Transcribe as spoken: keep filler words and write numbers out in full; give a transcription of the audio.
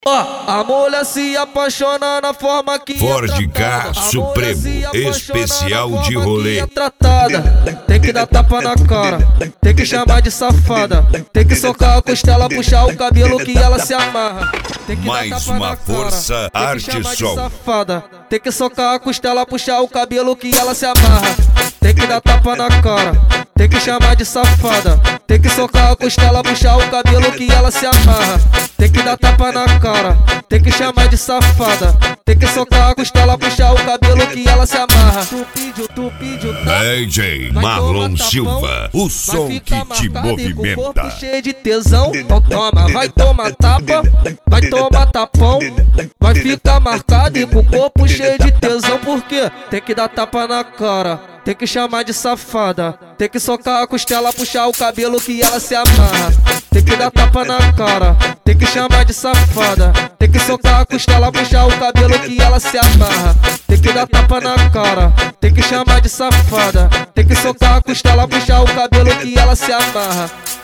Ó, a mulher se apaixona na forma que Ford é K Supremo, especial de rolê. É tratada. Tem que dar tapa na cara, tem que chamar de safada, tem que socar a costela, puxar o cabelo que ela se amarra. Tem que Mais dar tapa uma na força cara, Arte tem que chamar de Sol. safada, tem que socar a costela, puxar o cabelo que ela se amarra. Tem que dar tapa na cara, tem que chamar de safada, tem que socar a costela, puxar o cabelo que ela se amarra. Tem que dar tapa na cara, tem que chamar de safada, tem que socar a costela, puxar o cabelo que ela se amarra. Tu pediu, tu pediu, tá? D J Marlon Silva, o som que te movimenta. Com o corpo cheio de tesão, então toma, vai tomar tapa, vai tomar tapão, vai ficar marcado e com o corpo cheio de tesão, porque tem que dar tapa na cara, tem que chamar de safada, tem que socar a costela, puxar o cabelo que ela se amarra. Tem que dar tapa na cara, tem que chamar de safada, tem que socar a costela, puxar o cabelo que ela se amarra. Tem que dar tapa na cara, tem que chamar de safada, tem que socar a costela, puxar o cabelo que ela se amarra.